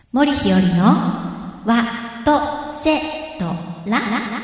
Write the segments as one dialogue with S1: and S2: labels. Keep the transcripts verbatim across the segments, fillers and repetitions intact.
S1: 森ひよりのわとせとら。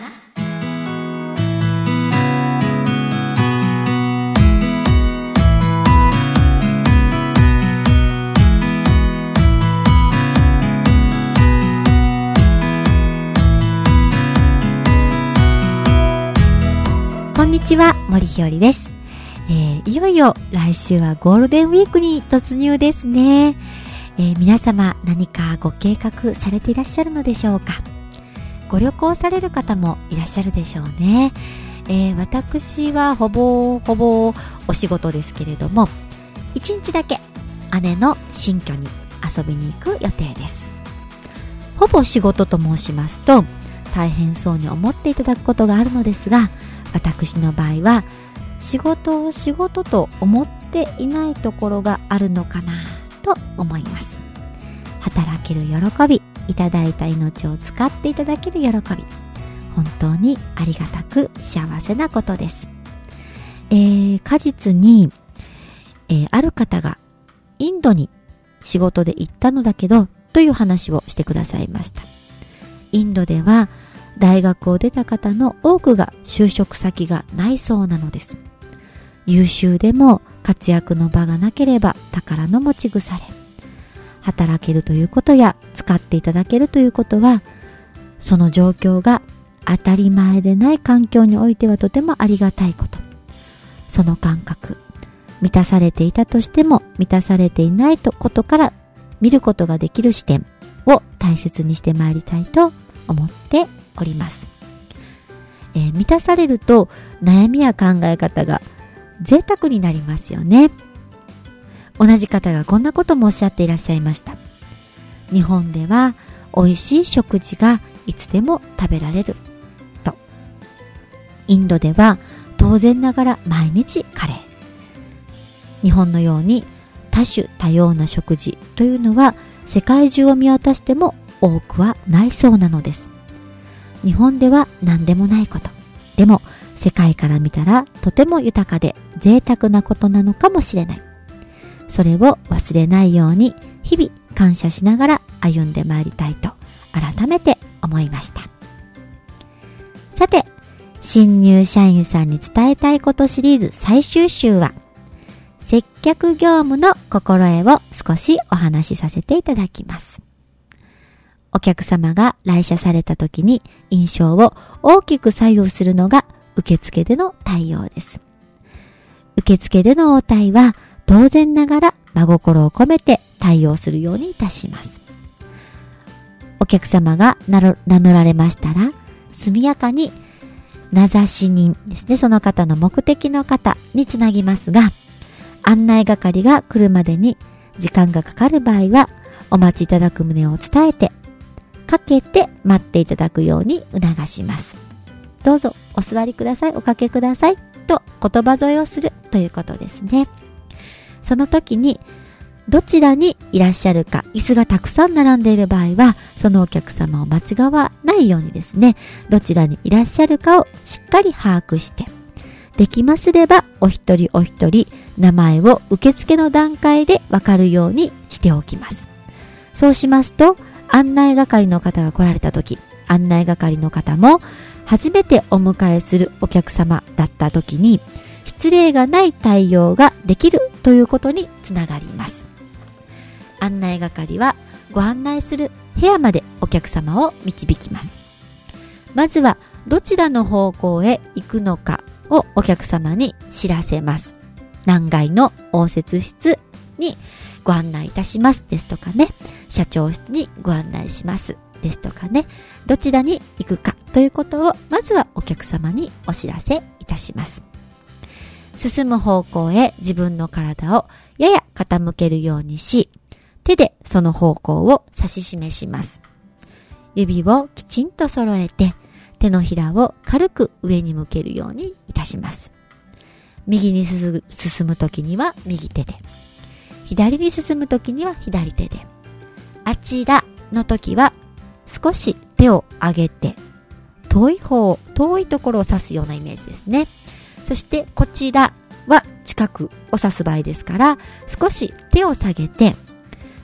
S1: こんにちは、森ひよりです。えー、いよいよ来週はゴールデンウィークに突入ですね。えー、皆様何かご計画されていらっしゃるのでしょうか。ご旅行される方もいらっしゃるでしょうね。えー、私はほぼほぼお仕事ですけれども、一日だけ姉の新居に遊びに行く予定です。ほぼ仕事と申しますと大変そうに思っていただくことがあるのですが、私の場合は仕事を仕事と思っていないところがあるのかなと思います。働ける喜び、いただいた命を使っていただける喜び、本当にありがたく幸せなことです。えー、果実に、えー、ある方がインドに仕事で行ったのだけどという話をしてくださいました。インドでは大学を出た方の多くが就職先がないそうなのです。優秀でも活躍の場がなければ宝の持ち腐れ。働けるということや使っていただけるということは、その状況が当たり前でない環境においてはとてもありがたいこと。その感覚、満たされていたとしても満たされていないことから見ることができる視点を大切にしてまいりたいと思っております。えー、満たされると悩みや考え方が贅沢になりますよね。同じ方がこんなこともおっしゃっていらっしゃいました。日本では美味しい食事がいつでも食べられると。インドでは当然ながら毎日カレー。日本のように多種多様な食事というのは世界中を見渡しても多くはないそうなのです。日本では何でもないこと。でも世界から見たらとても豊かで贅沢なことなのかもしれない。それを忘れないように日々感謝しながら歩んでまいりたいと改めて思いました。さて、新入社員さんに伝えたいことシリーズ最終週は接客業務の心得を少しお話しさせていただきます。お客様が来社された時に印象を大きく左右するのが受付での対応です。受付での応対は当然ながら真心を込めて対応するようにいたします。お客様が名乗られましたら速やかに名指し人ですね、その方の目的の方につなぎますが、案内係が来るまでに時間がかかる場合はお待ちいただく旨を伝えてかけて待っていただくように促します。どうぞお座りください、おかけくださいと言葉添えをするということですね。その時にどちらにいらっしゃるか、椅子がたくさん並んでいる場合はそのお客様を間違わないようにですね、どちらにいらっしゃるかをしっかり把握して、できますればお一人お一人名前を受付の段階でわかるようにしておきます。そうしますと案内係の方が来られた時、案内係の方も初めてお迎えするお客様だった時に失礼がない対応ができるということにつながります。案内係はご案内する部屋までお客様を導きます。まずはどちらの方向へ行くのかをお客様に知らせます。何階の応接室にご案内いたしますですとかね、社長室にご案内しますですとかね、どちらに行くかということをまずはお客様にお知らせいたします。進む方向へ自分の体をやや傾けるようにし、手でその方向を指し示します。指をきちんと揃えて手のひらを軽く上に向けるようにいたします。右に進むときには右手で、左に進むときには左手で、あちらのときは少し手を上げて遠い方、遠いところを指すようなイメージですね。そしてこちらは近くを指す場合ですから、少し手を下げて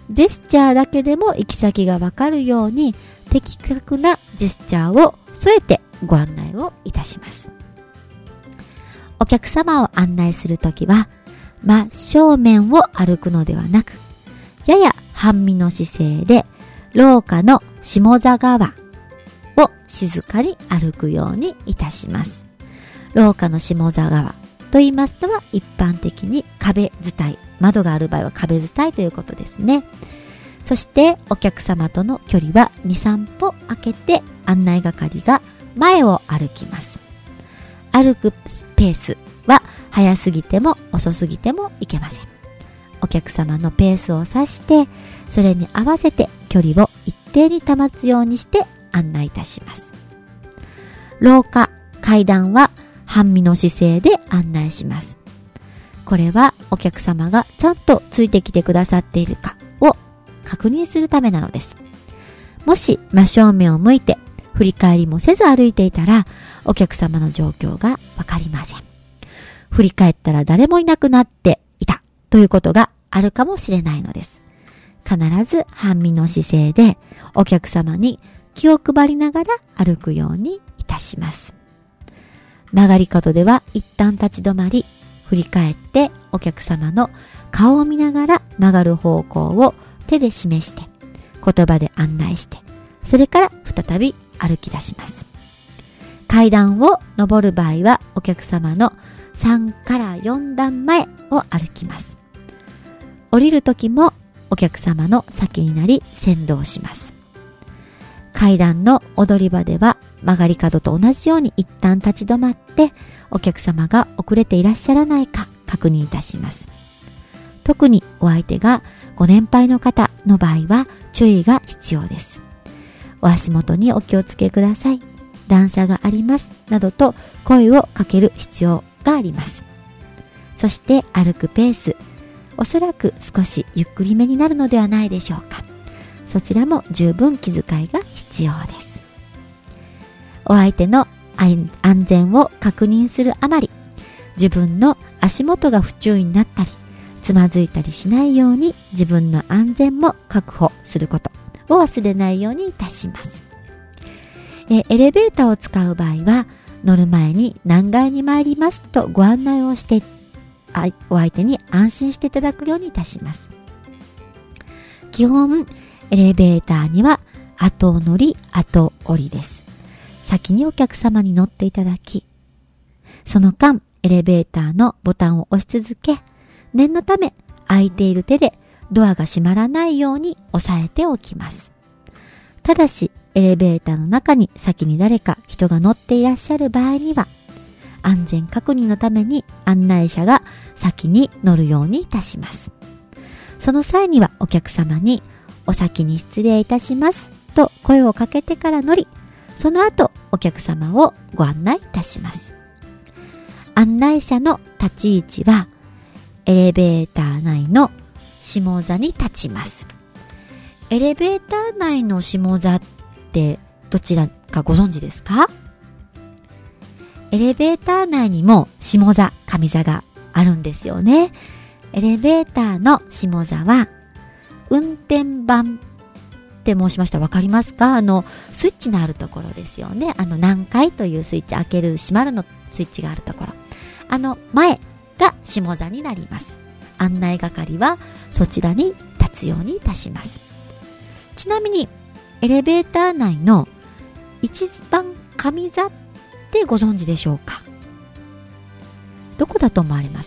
S1: ジェスチャーだけでも行き先がわかるように的確なジェスチャーを添えてご案内をいたします。お客様を案内するときは、真正面を歩くのではなく、やや半身の姿勢で廊下の下座側を静かに歩くようにいたします。廊下の下座側と言いますとは、一般的に壁伝い、窓がある場合は壁伝いということですね。そしてお客様との距離はに、さん歩空けて案内係が前を歩きます。歩くペースは早すぎても遅すぎてもいけません。お客様のペースを指して、それに合わせて距離を一定に保つようにして案内いたします。廊下、階段は半身の姿勢で案内します。これはお客様がちゃんとついてきてくださっているかを確認するためなのです。もし真正面を向いて振り返りもせず歩いていたら、お客様の状況がわかりません。振り返ったら誰もいなくなっていたということがあるかもしれないのです。必ず半身の姿勢でお客様に気を配りながら歩くようにいたします。曲がり角では一旦立ち止まり、振り返ってお客様の顔を見ながら曲がる方向を手で示して、言葉で案内して、それから再び歩き出します。階段を上る場合はお客様のさんからよん段前を歩きます。降りるときもお客様の先になり先導します。階段の踊り場では曲がり角と同じように一旦立ち止まってお客様が遅れていらっしゃらないか確認いたします。特にお相手がご年配の方の場合は注意が必要です。お足元にお気をつけください。段差がありますなどと声をかける必要があります。そして歩くペース、おそらく少しゆっくりめになるのではないでしょうか。そちらも十分気遣いが必要です。お相手の安全を確認するあまり、自分の足元が不注意になったり、つまずいたりしないように自分の安全も確保することを忘れないようにいたします。えエレベーターを使う場合は、乗る前に何階に参りますとご案内をして、お相手に安心していただくようにいたします。基本、エレベーターには後乗り後降りです。先にお客様に乗っていただき、その間エレベーターのボタンを押し続け、念のため空いている手でドアが閉まらないように押さえておきます。ただしエレベーターの中に先に誰か人が乗っていらっしゃる場合には、安全確認のために案内者が先に乗るようにいたします。その際にはお客様にお先に失礼いたしますと声をかけてから乗り、その後お客様をご案内いたします。案内者の立ち位置はエレベーター内の下座に立ちます。エレベーター内の下座ってどちらかご存知ですか？エレベーター内にも下座、上座があるんですよね。エレベーターの下座は運転盤って申しました。わかりますか？あのスイッチのあるところですよね。あの何階というスイッチ、開ける閉まるのスイッチがあるところ、あの前が下座になります。案内係はそちらに立つようにいたします。ちなみにエレベーター内の一番上座ってご存知でしょうか？どこだと思われます？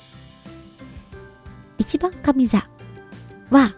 S1: 一番上座は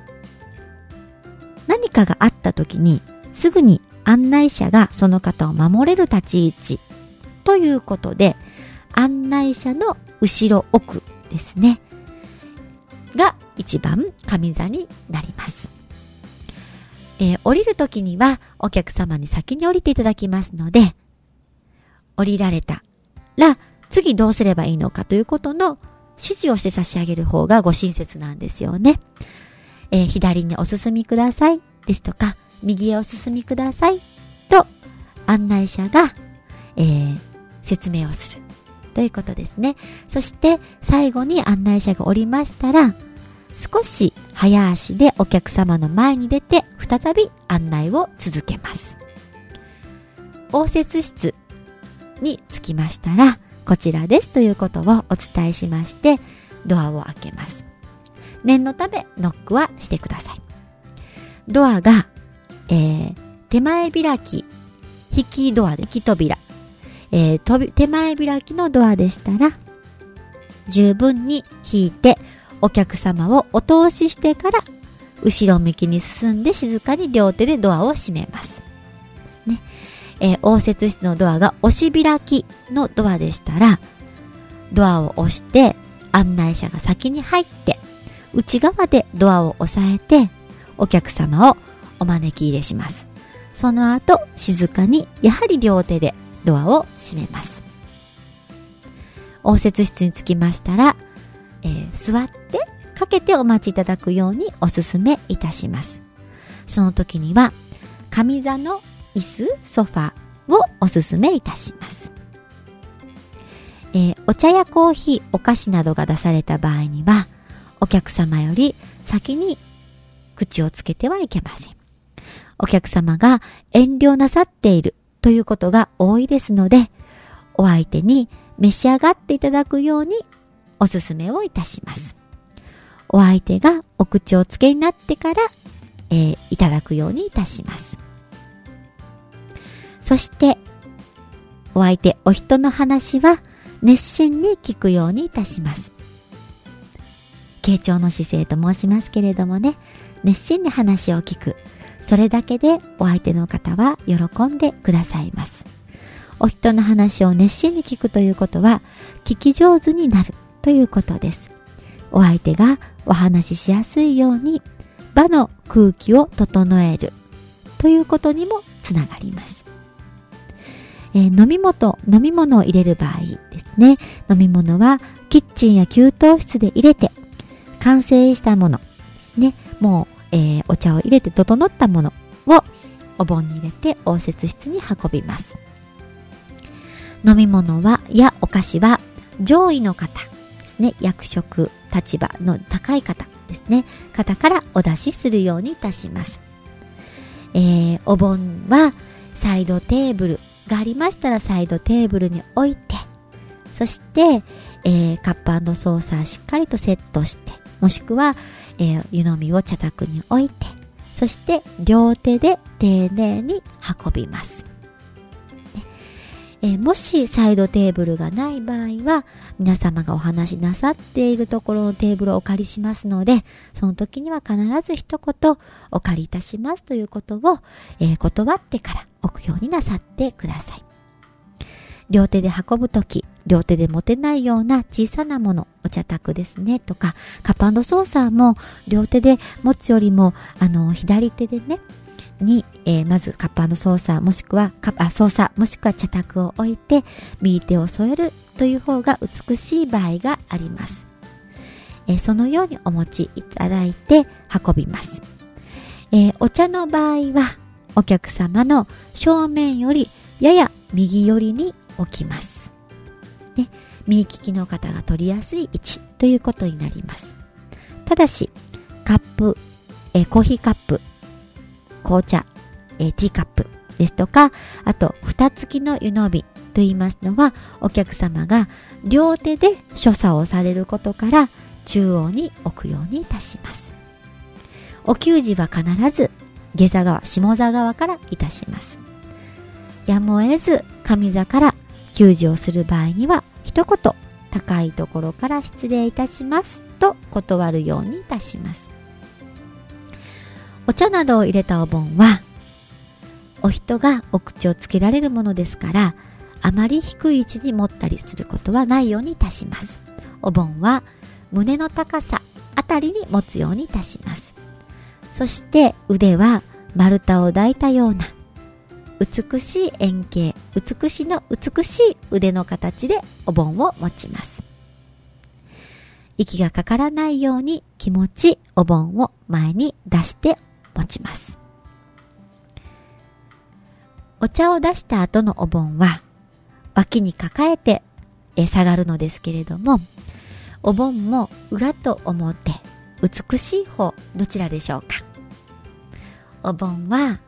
S1: 何かがあった時にすぐに案内者がその方を守れる立ち位置ということで、案内者の後ろ奥ですねが一番上座になります。えー、降りる時にはお客様に先に降りていただきますので、降りられたら次どうすればいいのかということの指示をして差し上げる方がご親切なんですよね。えー、左にお進みくださいですとか、右へお進みくださいと案内者が、えー、説明をするということですね。そして最後に案内者が降りましたら、 少し早足でお客様の前に出て再び案内を続けます。応接室に着きましたら、こちらですということをお伝えしまして、ドアを開けます。念のためノックはしてください。ドアが、えー、手前開き、引きドアで、引き扉、えー、とび手前開きのドアでしたら、十分に引いてお客様をお通ししてから後ろ向きに進んで静かに両手でドアを閉めます。ね。えー、応接室のドアが押し開きのドアでしたら、ドアを押して案内者が先に入って内側でドアを押さえてお客様をお招き入れします。その後静かにやはり両手でドアを閉めます。応接室に着きましたら、えー、座ってかけてお待ちいただくようにお勧めいたします。その時には上座の椅子、ソファをお勧めいたします。えー、お茶やコーヒー、お菓子などが出された場合には、お客様より先に口をつけてはいけません。お客様が遠慮なさっているということが多いですので、お相手に召し上がっていただくようにお勧めをいたします。お相手がお口をつけになってから、えー、いただくようにいたします。そして、お相手、お人の話は熱心に聞くようにいたします。傾聴の姿勢と申しますけれどもね、熱心に話を聞く。それだけでお相手の方は喜んでくださいます。お人の話を熱心に聞くということは、聞き上手になるということです。お相手がお話ししやすいように場の空気を整えるということにもつながります。えー、飲み物、飲み物を入れる場合ですね。飲み物はキッチンや給湯室で入れて、完成したものですね。もう、えー、お茶を入れて整ったものをお盆に入れて応接室に運びます。飲み物はやお菓子は上位の方ですね。役職、立場の高い方ですね。方からお出しするようにいたします。えー、お盆はサイドテーブルがありましたらサイドテーブルに置いて、そして、えー、カップ&ソーサーしっかりとセットして、もしくは、えー、湯飲みを茶卓に置いて、そして両手で丁寧に運びます。えー、もしサイドテーブルがない場合は、皆様がお話しなさっているところのテーブルをお借りしますので、その時には必ず一言お借りいたしますということを、えー、断ってから置くようになさってください。両手で運ぶとき、両手で持てないような小さなもの、お茶卓ですねとか、カップ&ソーサーも両手で持つよりも、あの、左手でね、に、えー、まずカップ&ソーサーもしくはカップ、あ、ソーサーもしくは茶卓を置いて右手を添えるという方が美しい場合があります。えー、そのようにお持ちいただいて運びます。えー、お茶の場合はお客様の正面よりやや右寄りに置きます。ね、右利きの方が取りやすい位置ということになります。ただしカップ、えー、コーヒーカップ、紅茶、えー、ティーカップですとか、あと蓋付きの湯飲みといいますのは、お客様が両手で所作をされることから中央に置くようにいたします。お給仕は必ず下座側、下座側からいたします。やむを得ず上座から給仕をする場合には、一言高いところから失礼いたしますと断るようにいたします。お茶などを入れたお盆は、お人がお口をつけられるものですから、あまり低い位置に持ったりすることはないようにいたします。お盆は胸の高さあたりに持つようにいたします。そして腕は丸太を抱いたような美しい円形、美しの美しい腕の形でお盆を持ちます。息がかからないように気持ちお盆を前に出して持ちます。お茶を出した後のお盆は脇に抱えて下がるのですけれども、お盆も裏と表美しい方、どちらでしょうか？お盆は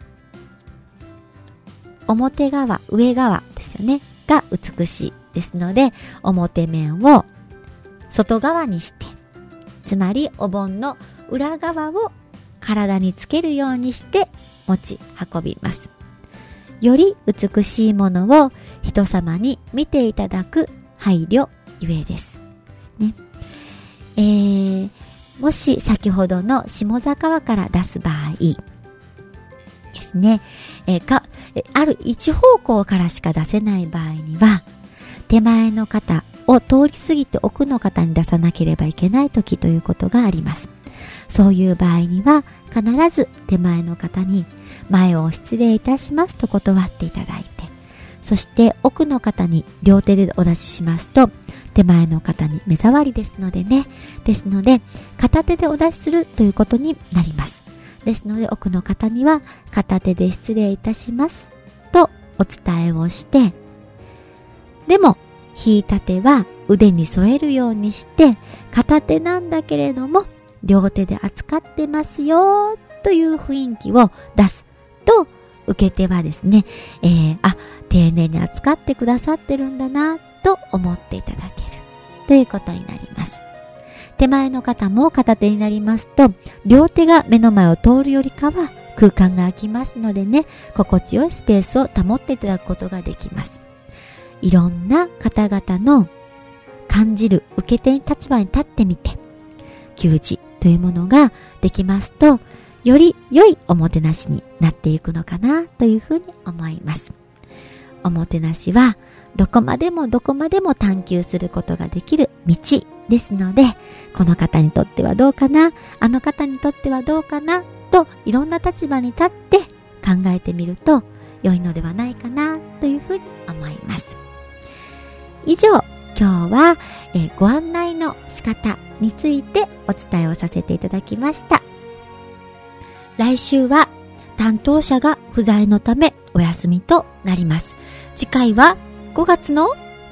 S1: 表側、上側ですよねが美しいですので、表面を外側にして、つまりお盆の裏側を体につけるようにして持ち運びます。より美しいものを人様に見ていただく配慮ゆえです、ね。えー、もし先ほどの下座側から出す場合ですね、えー、かある一方向からしか出せない場合には、手前の方を通り過ぎて奥の方に出さなければいけない時ということがあります。そういう場合には必ず手前の方に前を失礼いたしますと断っていただいて、そして奥の方に両手でお出ししますと手前の方に目障りですのでね、ですので片手でお出しするということになります。ですので奥の方には片手で失礼いたしますとお伝えをして、でも引いた手は腕に添えるようにして片手なんだけれども両手で扱ってますよという雰囲気を出すと、受け手はですね、えー、あ、丁寧に扱ってくださってるんだなと思っていただけるということになります。手前の方も片手になりますと、両手が目の前を通るよりかは空間が空きますのでね、心地よいスペースを保っていただくことができます。いろんな方々の感じる受け手に立場に立ってみて、給仕というものができますと、より良いおもてなしになっていくのかなというふうに思います。おもてなしはどこまでもどこまでも探求することができる道ですので、この方にとってはどうかな、あの方にとってはどうかなといろんな立場に立って考えてみると良いのではないかなというふうに思います。以上、今日は、えー、ご案内の仕方についてお伝えをさせていただきました。来週は担当者が不在のためお休みとなります。次回はごがつの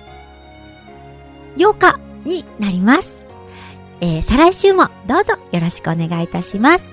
S1: ようかになります。えー、再来週もどうぞよろしくお願いいたします。